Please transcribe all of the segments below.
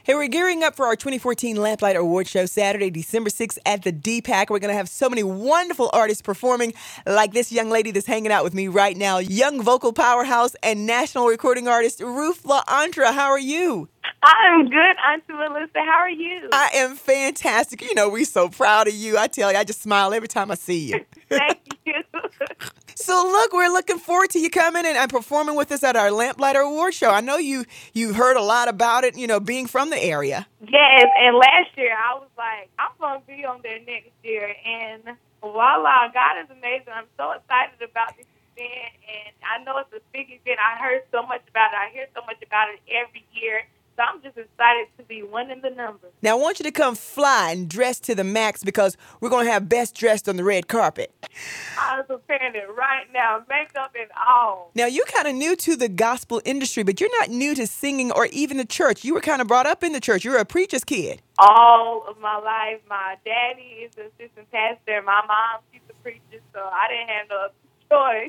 Hey, we're gearing up for our 2014 Lamplight Award Show Saturday, December 6th at the DPAC. We're going to have so many wonderful artists performing, like this young lady that's hanging out with me right now, young vocal powerhouse and national recording artist Ruth LaAndra. How are you? I'm good, Auntie Melissa. How are you? I am fantastic. You know, we're so proud of you. I tell you, I just smile every time I see you. Thank you. So look, we're looking forward to you coming and performing with us at our Lamplighter Award Show. I know you've heard a lot about it, you know, being from the area. Yes, and last year I was like, I'm going to be on there next year. And voila, God is amazing. I'm so excited about this event. And I know it's a big event. I heard so much about it. I hear so much about it every year. So I'm just excited to be one in the number. Now, I want you to come fly and dress to the max because we're going to have best dressed on the red carpet. I was preparing it right now, makeup and all. Now, you're kind of new to the gospel industry, but you're not new to singing or even the church. You were kind of brought up in the church. You're a preacher's kid. All of my life, my daddy is an assistant pastor. My mom, she's a preacher, so I didn't have no choice.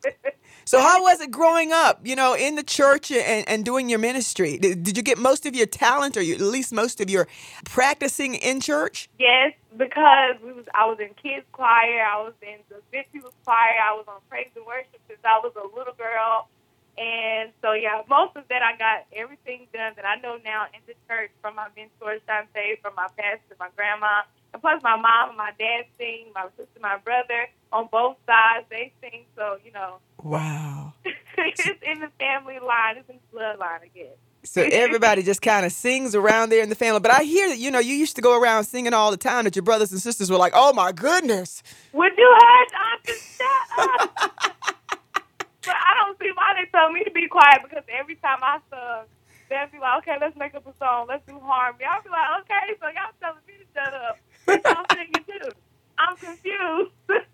So how was it growing up, you know, in the church and doing your ministry? Did you get most of your talent or at least most of your practicing in church? Yes, because I was in kids choir, I was in the Big People's choir, I was on praise and worship since I was a little girl. And so, yeah, most of that I got everything done that I know now in the church from my mentor, Shante, from my pastor, my grandma. And plus my mom and my dad sing, my sister, my brother, on both sides, they sing. So, you know. Wow. It's in the family line. It's in the bloodline, I guess. So everybody just kind of sings around there in the family. But I hear that, you know, you used to go around singing all the time that your brothers and sisters were like, oh, my goodness. Would you hush? I just shut up. But I don't see why they told me to be quiet because every time I sung, they'd be like, okay, let's make up a song. Let's do harmony. I'll be like, okay, so y'all telling me to shut up. What y'all singing too? I'm confused.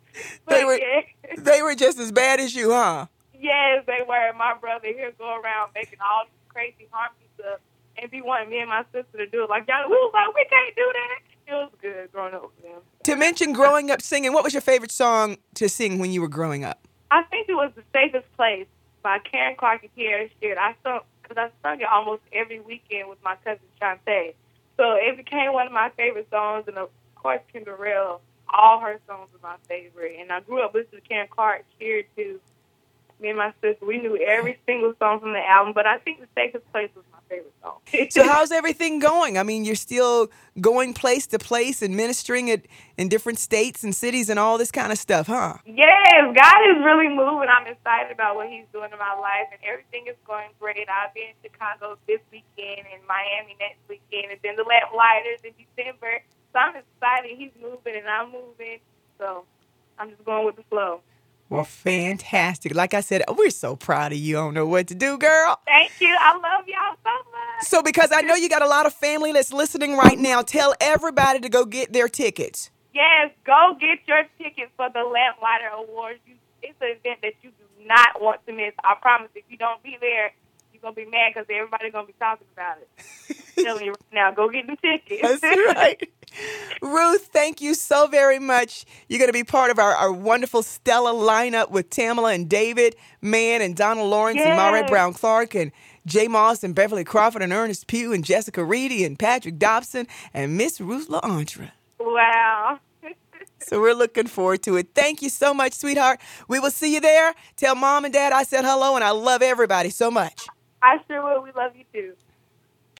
They were just as bad as you, huh? Yes, they were. My brother here go around making all these crazy harmony stuff and be wanting me and my sister to do it. Like, y'all, we was like, we can't do that. It was good growing up with them. To mention growing up singing, what was your favorite song to sing when you were growing up? I think it was The Safest Place by Karen Clark and Kiara Sheard. I sung it almost every weekend with my cousin Shante. So it became one of my favorite songs, and of course, Kim Burrell, all her songs are my favorite. And I grew up listening to Karen Clark Sheard too. Me and my sister, we knew every single song from the album, but I think The Safest Place was my favorite song. So how's everything going? I mean, you're still going place to place and ministering in different states and cities and all this kind of stuff, huh? Yes, God is really moving. I'm excited about what he's doing in my life, and everything is going great. I'll be in Chicago this weekend and Miami next weekend, and then the Lamplighter in December. So I'm excited. He's moving, and I'm moving. So I'm just going with the flow. Well, fantastic. Like I said, we're so proud of you. I don't know what to do, girl. Thank you. I love y'all so much. So because I know you got a lot of family that's listening right now, tell everybody to go get their tickets. Yes, go get your tickets for the Lamplighter Awards. It's an event that you do not want to miss. I promise if you don't be there, you're going to be mad because everybody's going to be talking about it. Telling you right now, go get the tickets. That's right. Ruth, thank you so very much. You're going to be part of our wonderful Stella lineup with Tamala and David Mann and Donald Lawrence and Maury Brown Clark and Jay Moss and Beverly Crawford and Ernest Pugh and Jessica Reedy and Patrick Dobson and Miss Ruth LaAndra. Wow. So we're looking forward to it. Thank you so much, sweetheart. We will see you there. Tell Mom and Dad I said hello, and I love everybody so much. I sure will. We love you too.